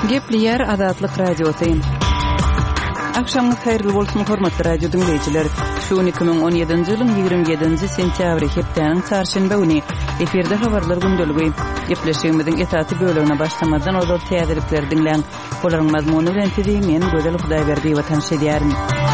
Gepli Azatlyk Radiosu. Akşamınız hayırlı bolsun hormatly radio dinleyijiler. Şu 2017-nji ýylyň 27-nji sentýabry hepdeniň çarşamba güni eferde habarlar gündöligi. Gepleşigimiziň esasy bölümine başlamadan ozal täzelikleri dinleň. Olaryň mazmuny bilen men Gözel Hudaýberdi we tanış edýärin.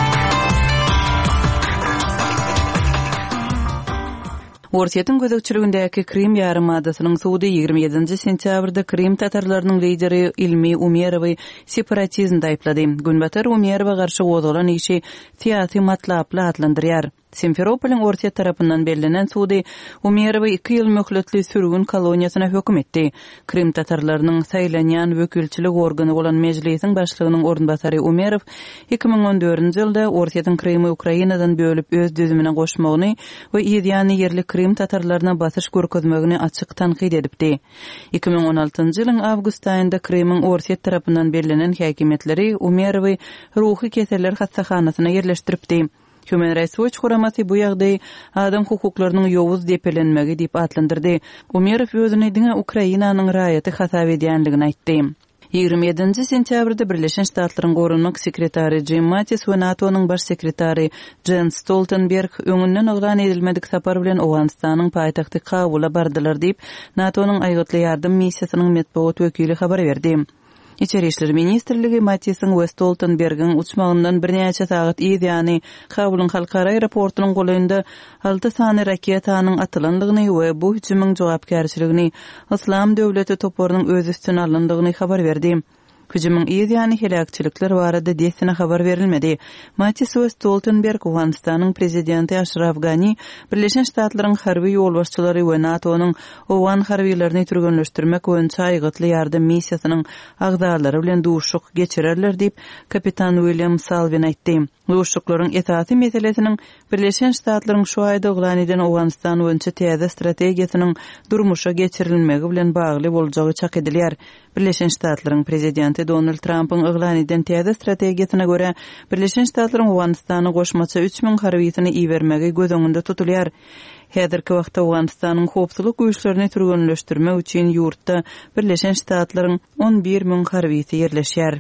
Orsiýetiň gözegçiligindäki Krim ýarymadasynyň suwdy 27-nji sentýabrda Krim tatarlarynyň lideri Ilmi Umerowy separatizmde aýplady. Günbatar Umerowa garşy gozalan işi siýasy matlaply adlandyrýar. Simferopoliň Orsiýet tarapyndan bellänen suwdy Umerowa 2 ýyl möhletli sürgün koloniýasyna hökm etdi. Krim tatarlarynyň saýlanýan wekilçilik organy bolan mejlisiň başlygynyň ornbasary Umerov 2014-nji ýylda Orsiýetiň Krimy Ukrainadan bölüp öz düzümine goşmagyny we ýa-ni yerli Krim tatarlaryna basyş görkezmegini açyk tanqid edipdi. 2016-njy ýylyň awgust aýynda Krymyň Orsiýet tarapyndan bellänen häkimetleri Umerowy ruhy keseller hassahanasyna yerleşdiripdi. Human Rights Watch guramasy bu ýagdaý adam hukuklarynyň ýowuz depelenmegi diýip adlandyrdy. Umerov özüni diňe Ukrainanyň raýaty hasap edýänligini aýtdy. 27-nji sentýabrda Birleşen Ştatlaryň gorunmak sekretary Jim Mattis we NATO'nyň baş sekretary Jens Stoltenberg öňünden oglan edilmedik sapar bilen Owganistanyň paýtagty Kabula bardylar diýip NATO'nyň aýgatly ýardym missiýasynyň matbuat wekili habar berdi. İçeri işler ministrligi Mattis'in we Stoltenberg'in uçmagyndan bir näçe sagat ýa-ni Kabul'un halkara aeroportunyň golanynda 6 sany raketanyň atylandygyny we bu hüjümyň jogapkärçiligini Islam döwleti toparynyň öz üstüne alyndygyny habar berdi. Hüjümyň ýa-ni helakçylikler barada desine habar berilmedi. Mattis we Stoltenberg Owganistanyň prezidenti Ashraf Ghani Birleşen Ştatlaryň harby ýolbaşçylary we NATO'nyň Owgan harbylaryny türgünleşdirmek boýunça aýgatly ýardym missiýasynyň agzalary bilen duşuk geçirerler diýip kapitan William Salvin aýtdy. Duşuklaryň esasy meselesiniň Birleşen Ştatlaryň şu aýda oglan eden Owganistan boýunça täze strategiýasynyň durmuşa geçirilmegi bilen bagly boljagy çak edilýär. Birleşen Ştatlaryň prezidenti Donald Trump'ın oglan eden täze strategiýasyna görä Birleşen Ştatlaryň Owganistany goşmaça 3000 harbysyny iýermegi göz öňünde tutulýar. Häzirki wagtda Owganistanyň howpsuzlyk güýçlerini türgünleşdirmek üçin ýurtda Birleşen Ştatlaryň 11000 harbysy ýerleşýär.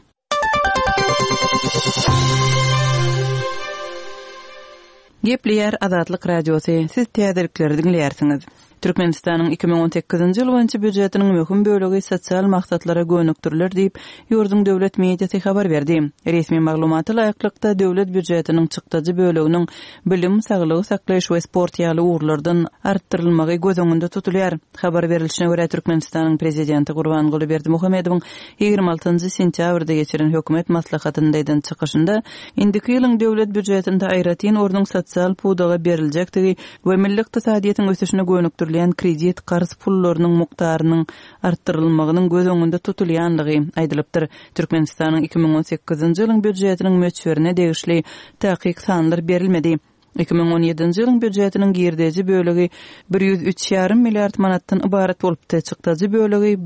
Gepli Azatlyk Radiosu, siz täzelikleri dinleýärsiňiz. Türkmenistanyň 2018-nji ýyl boýunça büdjetiniň möhüm bölegi sosial maksatlara gönükdiriler diýip ýurdun döwlet mediýasy habar berdi. Resmi maglumaty laýyklykda döwlet büdjetiniň çykdyjy böleginiň bilim, saglygy saklaýyş we sport ýaly urlardan artdyrylmagy göz öňünde tutulýar. Habar berilişine görä Türkmenistanyň prezidenti Gurbanguly Berdimuhamedowyň 26-njy sentýabrda geçiren hökümet maslahatyndaýdan çykyşynda indiki ýylyň döwlet büdjetinde aýratyn orduň sosial pudaga beriljekdigi we milli ykdysadyýatyň ösüşine gönükdirilen kredit qarz pullarynyň mukdarynyň arttyrylmagynyň göz öňünde tutulýanlygy aýdylypdyr. Türkmenistanyň 2018-nji ýylyň büdjetiniň möçberine degişli täqiq sanlar berilmedi. 2017-nji ýylyň büdjetiniň girdeji bölegi 103,5 milliard manatdan ibarat bolupdy. Çykdyjy bölegi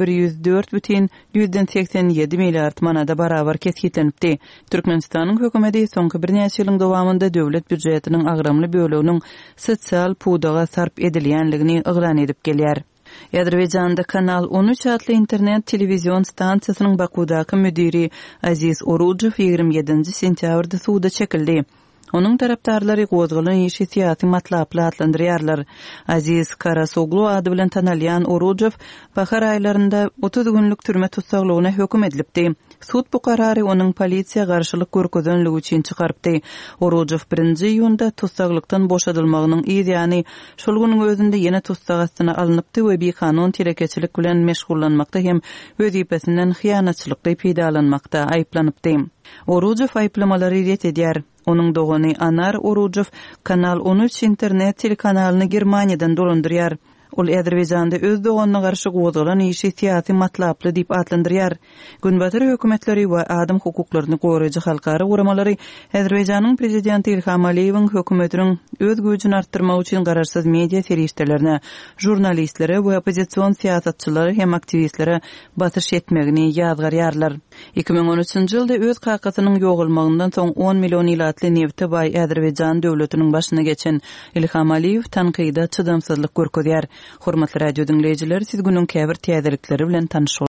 104,87 milliard manada barabar kesgitlenipdi. Türkmenistanyň hökümeti soňky bir näçe ýylyň dowamında döwlet büdjetiniň agramly böleginiň sosial pudaga sarp edilýänligini oglan edip gelýär. Azerbaýjanda Kanal 13 adly internet televizion stansiýasynyň Bakudaky müdiri Aziz Orujow 27-nji sentýabrda suwda çekildi. Onun taraptarlary gozgalan işi siýasy matlaply adlandyrýarlar. Aziz Karasoglu ady bilen tanalýan Orujow bahar aýlarynda 30 günlük türme tutsaglygyna hökm edilipdi. Sud bu karary onuň polisiýa garşylyk görkezenligi üçin çykarypdy. Orujow 1-nji ýylda tutsaglykdan boşadylmagynyň ýa-ni şol güniň özünde ýene tutsag astyna alınıpdy we bir kanun tirekeçilik bilen meşgullanmakda hem wezipesinden hyýanatçylykly peýdalanmakda aýplanypdy. Orujow aýplamalary ret edýär. Onun dogany Anar Orujow Kanal 13 internet telekanalyny Germaniýadan dolandyrýar. Ol Azerbaýjanda öz doganyna garşy gozgalan işi siýasy matlaply diýip adlandyrýar. Günbatyr hökümetleri we adam hukuklaryny goraýjy halkara guramalary Azerbaýjanyň prezidenti Ilham Aliýewiň hökümetiniň öz güýjüni artdyrmak üçin gararsyz media serişdelerine, jurnalistlere we opozisiýon siýasatçylary hem aktivistlere batyş etmegini ýazgarýarlar. 2013-nji ýylda öz kakasynyň ýogulmagyndan soň 10 million ilatly nefti baý Azerbaýjan döwletiniň başyna geçen Ilham Aliýew tanqida çydamsızlyk görkezýär. Hormatly radio dinleyijiler, siz günüň käbir täzelikleri bilen tanyş